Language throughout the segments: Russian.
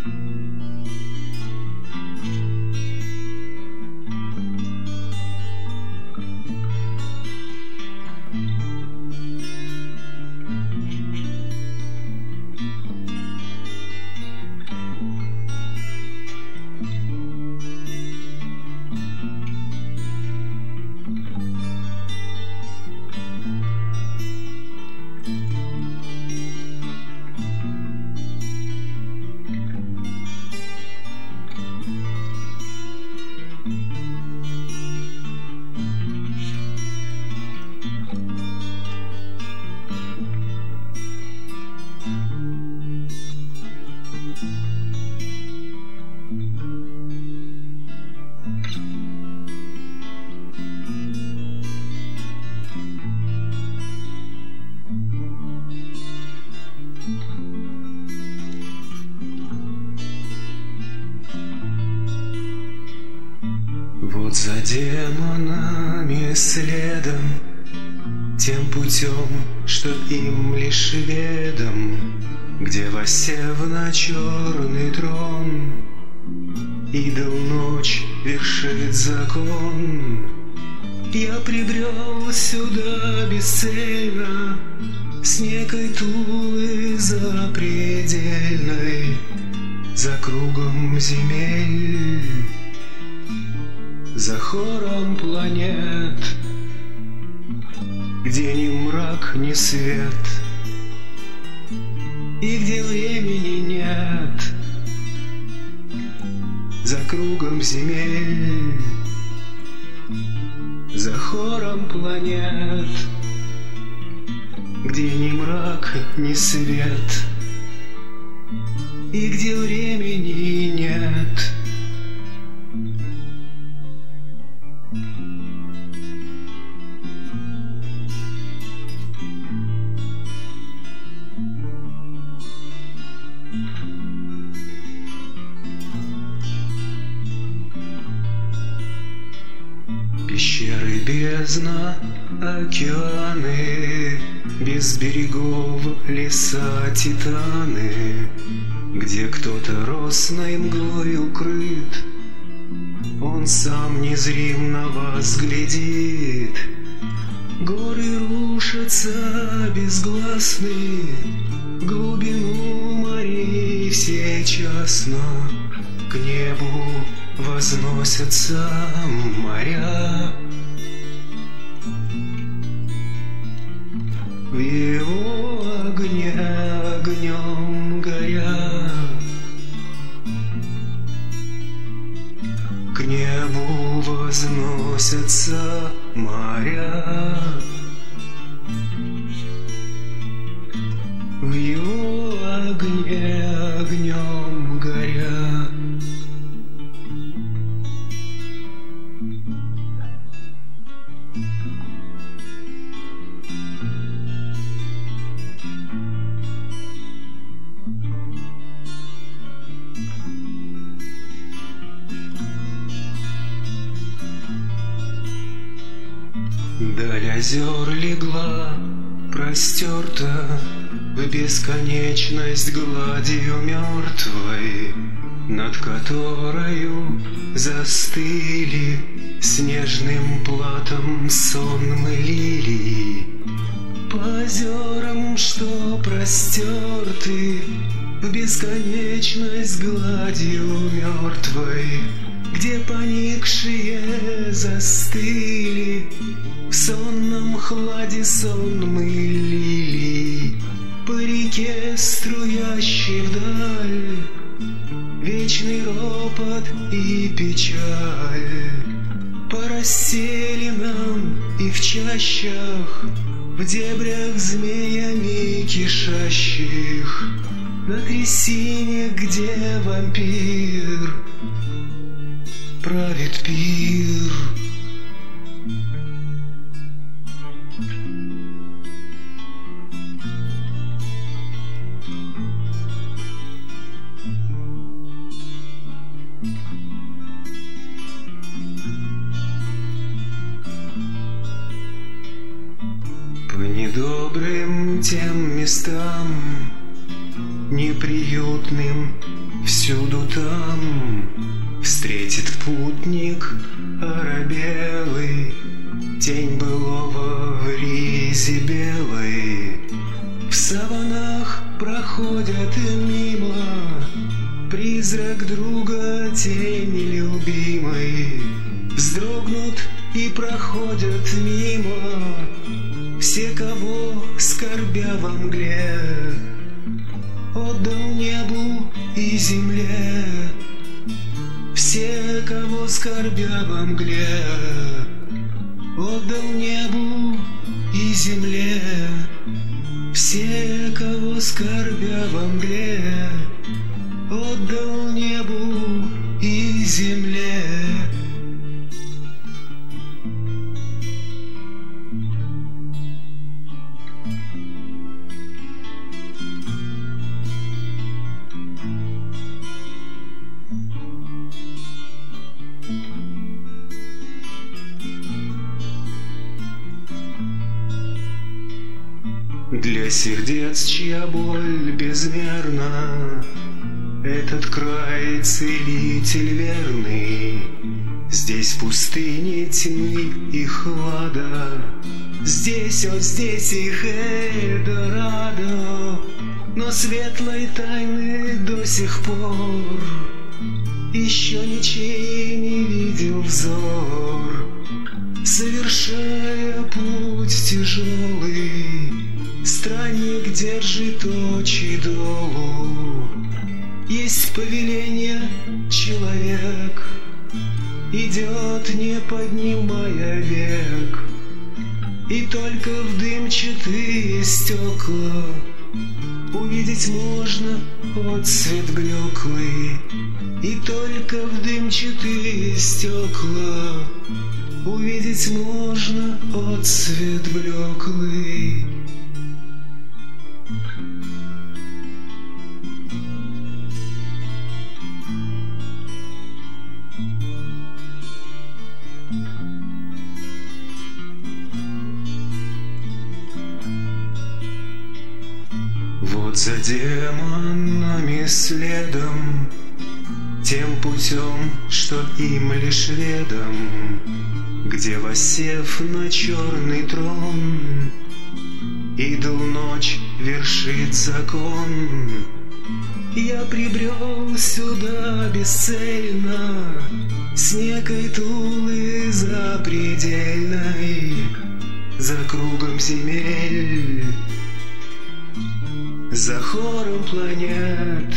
Вот за демонами следом, тем путем, что им лишь ведом, где воссев на черный трон, идол ночь вершит закон. Я прибрел сюда бесцельно, с некой Тулы запредельной, за кругом земель, за хором планет, где ни мрак, ни свет, и где времени нет, за кругом земель, за хором планет, где ни мрак, ни свет, и где времени нет. Пещеры, бездна, океаны, без берегов леса, титаны, где кто-то росной мглой укрыт, он сам незрим на вас глядит. Горы рушатся безгласны, в глубину морей всечасно, к небу возносятся моря. В его огне огнем горя, к небу возносятся моря. В его огне огнем горя. Даль озер легла, простерта в бесконечность гладью мертвой, над которою застыли снежным платом сонмы лилий. По озерам, что простерты в бесконечность гладью мертвой, где поникшие застыли в сонном хладе сонмы лилий. По реке, струящей вдаль, вечный ропот и печаль. По расселинам и в чащах, в дебрях змеями кишащих, на трясине, где вампир правит пир. По недобрым тем местам, неприютным Всюду там встретит путник оробелый тень былого в ризе белой. В саванах проходят мимо призрак друга, тени любимой. Вздрогнут и проходят мимо все, кого, скорбя во мгле, отдал небу и земле. Все, кого, скорбя во мгле, отдал небу и земле. Все, кого, скорбя во мгле, отдал небу и земле. Для сердец, чья боль безмерна, этот край целитель верный. Здесь пустыни тьмы и хлада, здесь, о, здесь их Эльдорадо. Но светлой тайны до сих пор еще ничей не видел взор. Совершая путь тяжелый, странник держит очи долу. Есть повеление, человек идет, не поднимая век, и только в дымчатые стекла увидеть можно отцвет блеклый. И только в дымчатые стекла увидеть можно отцвет блеклый. Вот за демонами следом, тем путем, что им лишь ведом, где, воссев на черный трон, идол ночь вершит закон. Я прибрел сюда бесцельно, с некой Тулы запредельной, за кругом земель, за хором планет,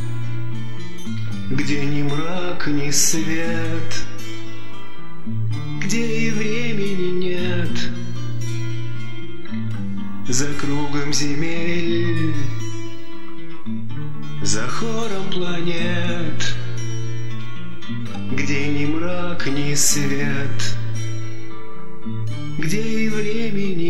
где ни мрак, ни свет, где и времени нет. За кругом земель, за хором планет, где ни мрак, ни свет, где и времени